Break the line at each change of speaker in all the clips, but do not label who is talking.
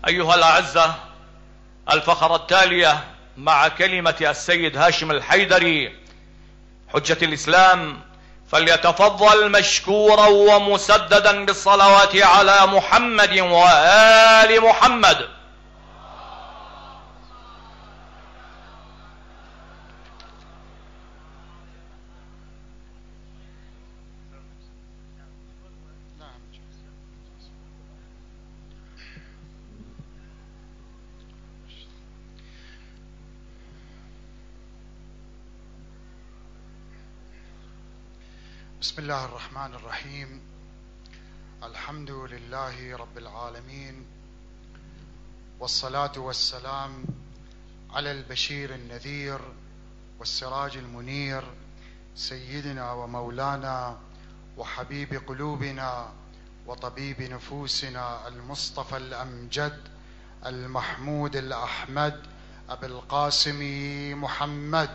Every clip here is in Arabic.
أيها الأعزة، الفقرة التالية مع كلمة السيد هاشم الحيدري حجة الإسلام، فليتفضل مشكورا ومسددا بالصلوات على محمد وآل محمد.
بسم الله الرحمن الرحيم. الحمد لله رب العالمين، والصلاة والسلام على البشير النذير والسراج المنير، سيدنا ومولانا وحبيب قلوبنا وطبيب نفوسنا المصطفى الأمجد المحمود الأحمد أبي القاسم محمد،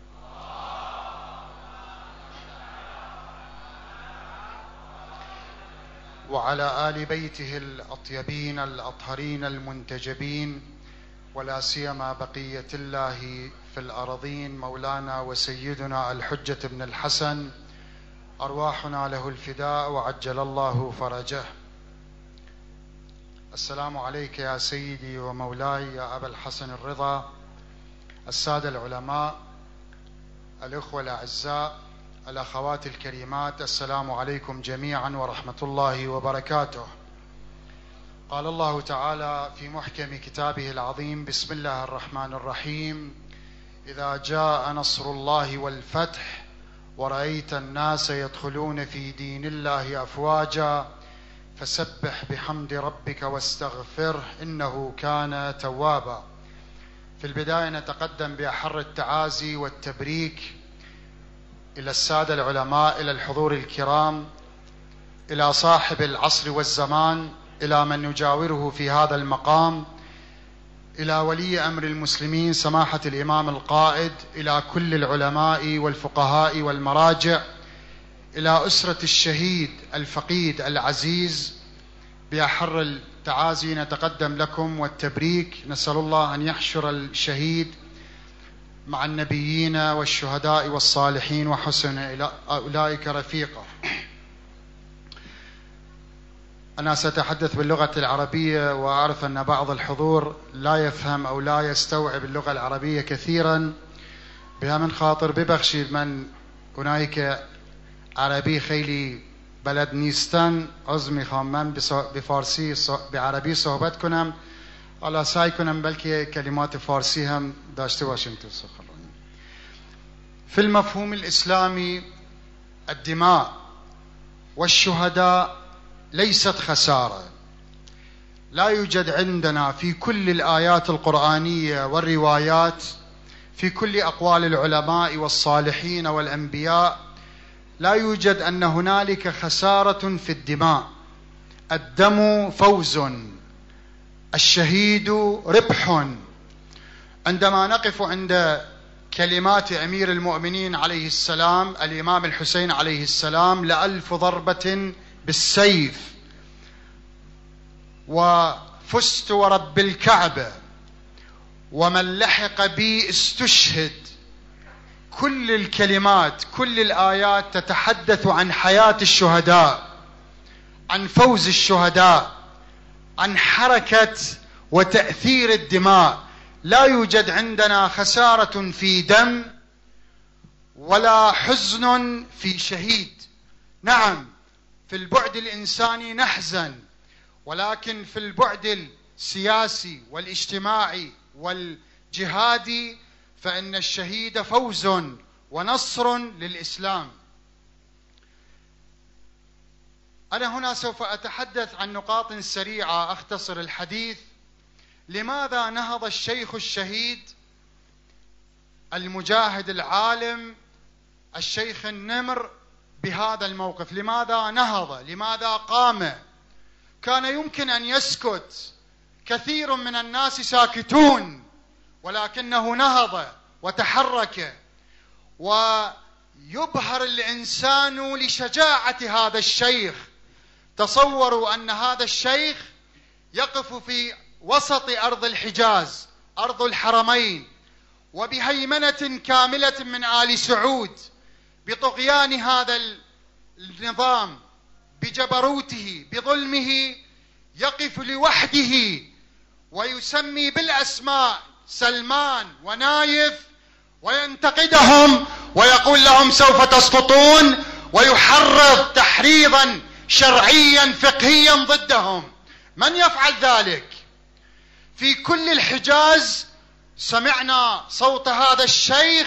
وعلى آل بيته الأطيبين الأطهرين المنتجبين، ولا سيما بقية الله في الأرضين، مولانا وسيدنا الحجة بن الحسن، أرواحنا له الفداء وعجل الله فرجه. السلام عليك يا سيدي ومولاي يا أبا الحسن الرضا، السادة العلماء، الأخوة الأعزاء، الأخوات الكريمات، السلام عليكم جميعا ورحمة الله وبركاته. قال الله تعالى في محكم كتابه العظيم: بسم الله الرحمن الرحيم، إذا جاء نصر الله والفتح ورأيت الناس يدخلون في دين الله أفواجا فسبح بحمد ربك واستغفره إنه كان توابا. في البداية نتقدم بأحر التعازي والتبريك إلى السادة العلماء، إلى الحضور الكرام، إلى صاحب العصر والزمان، إلى من نجاوره في هذا المقام، إلى ولي أمر المسلمين سماحة الإمام القائد، إلى كل العلماء والفقهاء والمراجع، إلى أسرة الشهيد الفقيد العزيز، بأحر التعازي نتقدم لكم والتبريك. نسأل الله أن يحشر الشهيد مع النبيين والشهداء والصالحين وحسن أولئك رفيقا. أنا سأتحدث باللغة العربية، وأعرف أن بعض الحضور لا يفهم أو لا يستوعب اللغة العربية كثيرا، بها من خاطر ببخشي من هناك عربي خیلی بلد نیستن، عذر میخوام، من بفارسی بعربی صحبت کنم، حالا سعی کنم بلکه کلمات فارسی هم داشته باشیم تو سخنرانی. في المفهوم الإسلامي الدماء والشهداء ليست خسارة. لا يوجد عندنا في كل الآيات القرآنية والروايات، في كل أقوال العلماء والصالحين والأنبياء، لا يوجد أن هنالك خسارة في الدماء. الدم فوز، الشهيد ربح. عندما نقف عند كلمات أمير المؤمنين عليه السلام الإمام الحسين عليه السلام: لألف ضربة بالسيف وفزت ورب الكعبة ومن لحق بي استشهد، كل الكلمات كل الآيات تتحدث عن حياة الشهداء، عن فوز الشهداء، عن حركة وتأثير الدماء. لا يوجد عندنا خسارة في دم ولا حزن في شهيد. نعم، في البعد الإنساني نحزن، ولكن في البعد السياسي والاجتماعي والجهادي فإن الشهيد فوز ونصر للإسلام. أنا هنا سوف أتحدث عن نقاط سريعة، أختصر الحديث. لماذا نهض الشيخ الشهيد المجاهد العالم الشيخ النمر بهذا الموقف؟ لماذا نهض؟ لماذا قام؟ كان يمكن أن يسكت، كثير من الناس ساكتون، ولكنه نهض وتحرك. ويبهر الإنسان لشجاعة هذا الشيخ. تصوروا أن هذا الشيخ يقف في وسط أرض الحجاز، أرض الحرمين، وبهيمنة كاملة من آل سعود، بطغيان هذا النظام، بجبروته، بظلمه، يقف لوحده ويسمي بالأسماء سلمان ونايف وينتقدهم ويقول لهم سوف تسقطون، ويحرض تحريضا شرعيا فقهيا ضدهم. من يفعل ذلك؟ في كل الحجاز سمعنا صوت هذا الشيخ،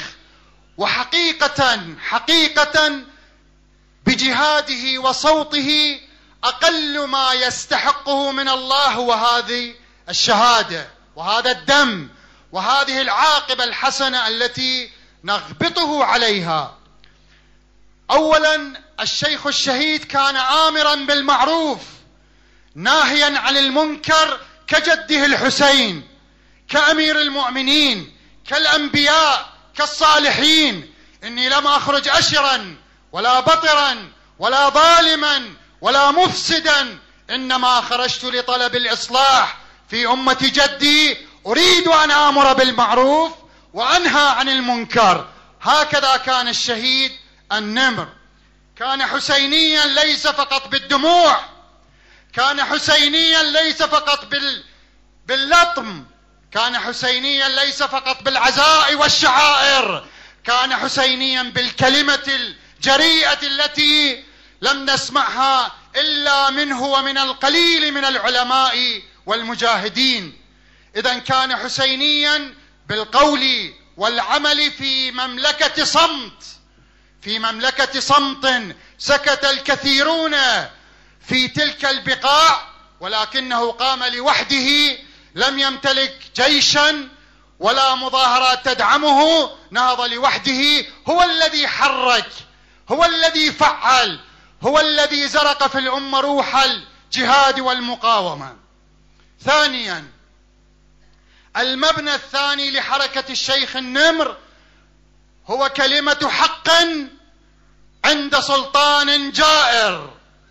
وحقيقة بجهاده وصوته أقل ما يستحقه من الله هو هذه الشهادة وهذا الدم وهذه العاقبة الحسنة التي نغبطه عليها. أولا، الشيخ الشهيد كان آمرا بالمعروف ناهيا عن المنكر كجده الحسين، كأمير المؤمنين، كالأنبياء، كالصالحين. إني لم أخرج أشرا ولا بطرا ولا ظالما ولا مفسدا، إنما خرجت لطلب الإصلاح في أمة جدي، أريد أن آمر بالمعروف وأنهى عن المنكر. هكذا كان الشهيد النمر. كان حسينيا ليس فقط بالدموع، كان حسينيا ليس فقط باللطم، كان حسينيا ليس فقط بالعزاء والشعائر، كان حسينيا بالكلمة الجريئة التي لم نسمعها إلا منه ومن القليل من العلماء والمجاهدين. إذن كان حسينيا بالقول والعمل في مملكة صمت، في مملكة صمت سكت الكثيرون في تلك البقاع، ولكنه قام لوحده، لم يمتلك جيشا ولا مظاهرات تدعمه، نهض لوحده، هو الذي حرك، هو الذي فعل، هو الذي زرق في الأمة روح الجهاد والمقاومة. ثانيا، المبنى الثاني لحركة الشيخ النمر هو كلمة حق عند سلطان جائر،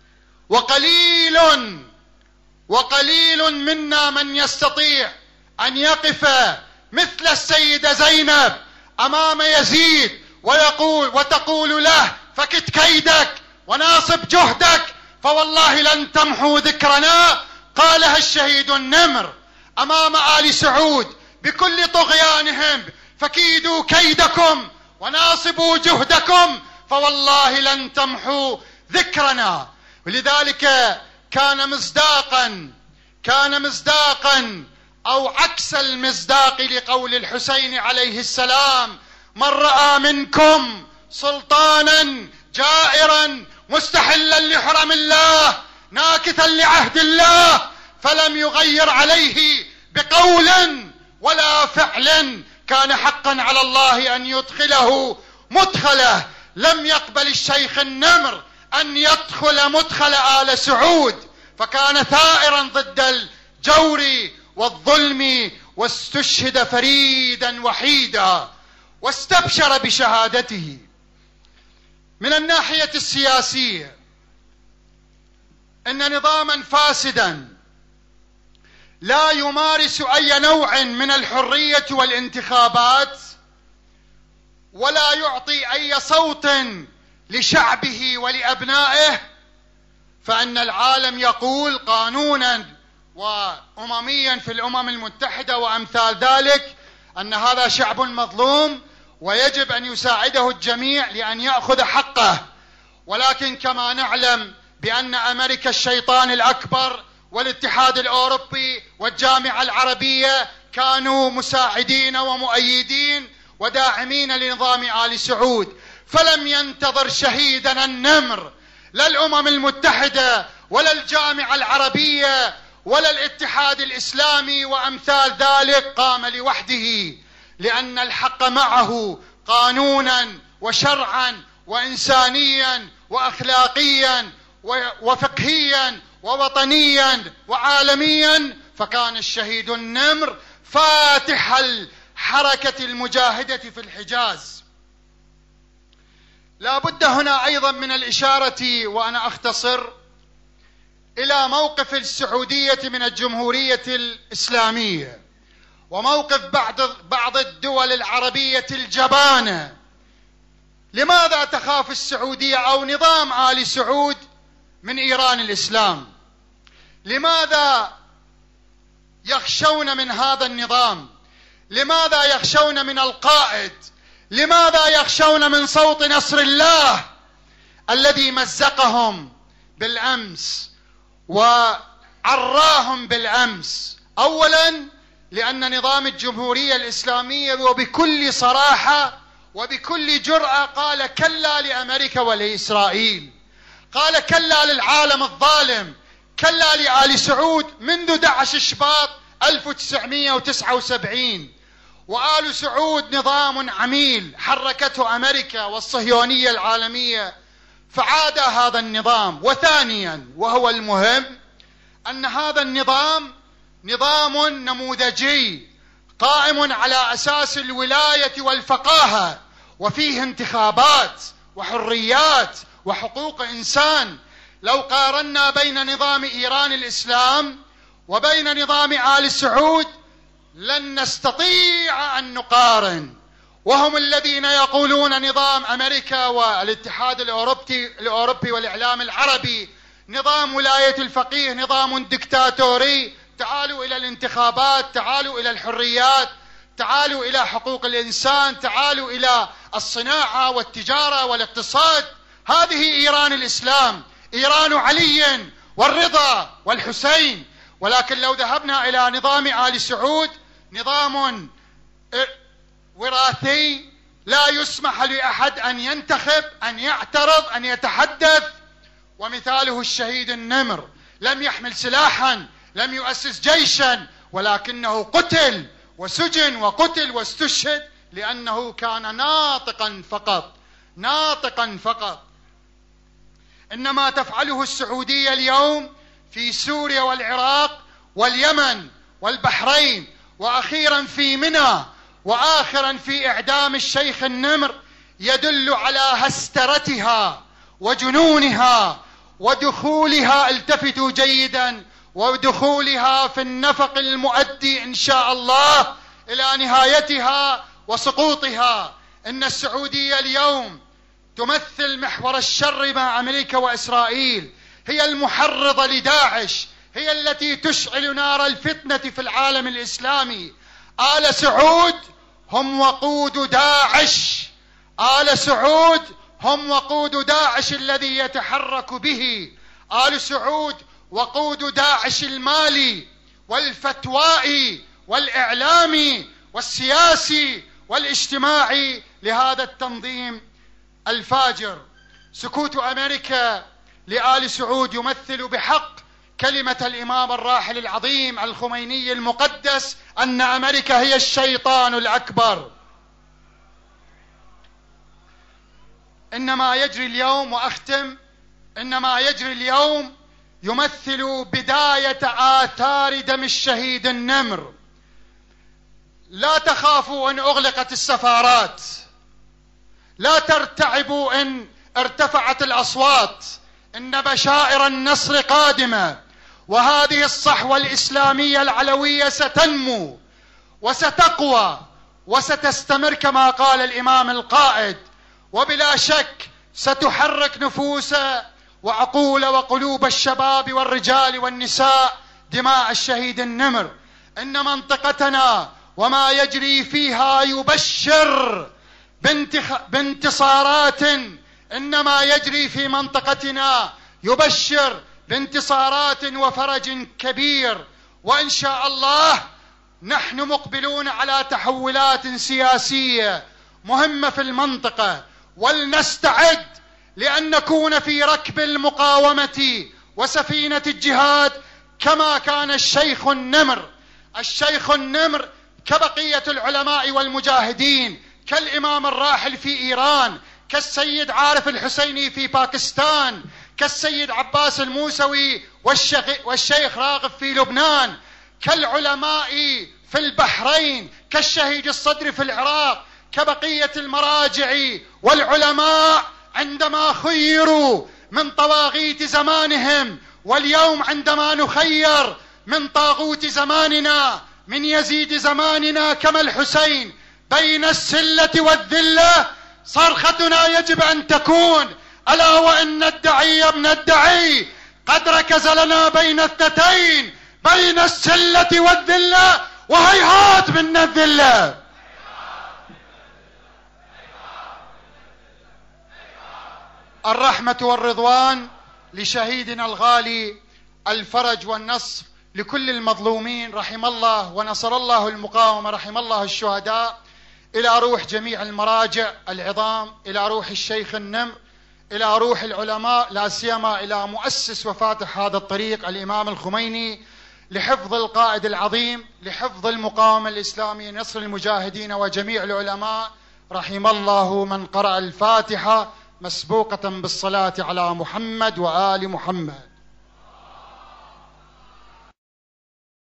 وقليل منا من يستطيع أن يقف مثل السيدة زينب أمام يزيد وتقول له فكت كيدك وناصب جهدك فوالله لن تمحو ذكرنا. قالها الشهيد النمر أمام آل سعود بكل طغيانهم: فكيدوا كيدكم وناصبوا جهدكم فوالله لن تمحوا ذكرنا. ولذلك كان مصداقا أو عكس المصداق لقول الحسين عليه السلام: من رأى منكم سلطانا جائرا مستحلا لحرم الله ناكثا لعهد الله فلم يغير عليه بقول ولا فعل، كان حقا على الله أن يدخله مدخله. لم يقبل الشيخ النمر أن يدخل مدخل آل سعود، فكان ثائرا ضد الجور والظلم، واستشهد فريدا وحيدا واستبشر بشهادته. من الناحية السياسية، إن نظاما فاسدا لا يمارس أي نوع من الحرية والانتخابات ولا يعطي أي صوت لشعبه ولأبنائه، فإن العالم يقول قانونا وأمميا في الأمم المتحدة وأمثال ذلك أن هذا شعب مظلوم ويجب أن يساعده الجميع لأن يأخذ حقه. ولكن كما نعلم بأن أمريكا الشيطان الأكبر والاتحاد الأوروبي والجامعة العربية كانوا مساعدين ومؤيدين وداعمين لنظام آل سعود، فلم ينتظر شهيدنا النمر لا الأمم المتحدة ولا الجامعة العربية ولا الاتحاد الإسلامي وأمثال ذلك، قام لوحده، لأن الحق معه قانونا وشرعا وإنسانيا وأخلاقيا وفقهيا ووطنيا وعالميا. فكان الشهيد النمر فاتح الحركة المجاهدة في الحجاز. لا بد هنا أيضا من الإشارة، وأنا أختصر، إلى موقف السعودية من الجمهورية الإسلامية وموقف بعض الدول العربية الجبانة. لماذا تخاف السعودية أو نظام آل سعود من إيران الإسلام؟ لماذا يخشون من هذا النظام؟ لماذا يخشون من القائد؟ لماذا يخشون من صوت نصر الله الذي مزقهم بالأمس وعراهم بالأمس؟ أولا لأن نظام الجمهورية الإسلامية وبكل صراحة وبكل جرأة قال كلا لأمريكا ولإسرائيل، قال كلا للعالم الظالم، كلا لآل سعود منذ 11 شباط 1979. وآل سعود نظام عميل حركته أمريكا والصهيونية العالمية فعاد هذا النظام. وثانيا وهو المهم أن هذا النظام نظام نموذجي قائم على أساس الولاية والفقاهة، وفيه انتخابات وحريات وحقوق إنسان. لو قارنا بين نظام إيران الإسلام وبين نظام آل سعود لن نستطيع أن نقارن. وهم الذين يقولون نظام أمريكا والاتحاد الأوروبي والإعلام العربي نظام ولاية الفقيه، نظام دكتاتوري. تعالوا إلى الانتخابات، تعالوا إلى الحريات، تعالوا إلى حقوق الإنسان، تعالوا إلى الصناعة والتجارة والاقتصاد. هذه إيران الإسلام، إيران علي والرضا والحسين. ولكن لو ذهبنا إلى نظام آل سعود نظام وراثي لا يسمح لأحد أن ينتخب، أن يعترض، أن يتحدث. ومثاله الشهيد النمر، لم يحمل سلاحا، لم يؤسس جيشا، ولكنه قتل وسجن وقتل واستشهد لأنه كان ناطقا فقط، ناطقا فقط. إنما تفعله السعودية اليوم في سوريا والعراق واليمن والبحرين، وأخيرا في منى، وآخرا في إعدام الشيخ النمر، يدل على هسترتها وجنونها ودخولها، التفتوا جيدا، ودخولها في النفق المؤدي إن شاء الله إلى نهايتها وسقوطها. إن السعودية اليوم تمثل محور الشر مع أمريكا وإسرائيل، هي المحرضة لداعش، هي التي تشعل نار الفتنة في العالم الإسلامي. آل سعود هم وقود داعش، آل سعود هم وقود داعش الذي يتحرك به. آل سعود وقود داعش المالي والفتوائي والإعلامي والسياسي والاجتماعي لهذا التنظيم الفاجر. سكوت أمريكا لآل سعود يمثل بحق كلمة الإمام الراحل العظيم الخميني المقدس أن أمريكا هي الشيطان الأكبر. إنما يجري اليوم، وأختم، إنما يجري اليوم يمثل بداية آثار دم الشهيد النمر. لا تخافوا إن أغلقت السفارات، لا ترتعبوا إن ارتفعت الأصوات، إن بشائر النصر قادمة، وهذه الصحوة الإسلامية العلوية ستنمو وستقوى وستستمر كما قال الإمام القائد، وبلا شك ستحرك نفوس وعقول وقلوب الشباب والرجال والنساء دماء الشهيد النمر. إن منطقتنا وما يجري فيها يبشر بانتصارات، إنما يجري في منطقتنا يبشر بانتصارات وفرج كبير. وإن شاء الله نحن مقبلون على تحولات سياسية مهمة في المنطقة، ولنستعد لأن نكون في ركب المقاومة وسفينة الجهاد كما كان الشيخ النمر. الشيخ النمر كبقية العلماء والمجاهدين، كالإمام الراحل في إيران، كالسيد عارف الحسيني في باكستان، كالسيد عباس الموسوي والشيخ راغب في لبنان، كالعلماء في البحرين، كالشهيد الصدر في العراق، كبقية المراجع والعلماء عندما خيروا من طواغيت زمانهم واليوم عندما نخير من طاغوت زماننا، من يزيد زماننا كما الحسين، بين السلة والذلة، صرختنا يجب أن تكون: ألا وإن الدعي ابن الدعي قد ركز لنا بين اثنتين، بين السلة والذلة، وهيهات من الذلة. الرحمة والرضوان لشهيدنا الغالي، الفرج والنصر لكل المظلومين، رحم الله ونصر الله المقاومة، رحم الله الشهداء. إلى روح جميع المراجع العظام، إلى روح الشيخ النمر، إلى روح العلماء، لا سيما إلى مؤسس وفاتح هذا الطريق الإمام الخميني، لحفظ القائد العظيم، لحفظ المقاومة الإسلامية، نصر المجاهدين وجميع العلماء. رحم الله من قرأ الفاتحة مسبوقة بالصلاة على محمد وآل محمد.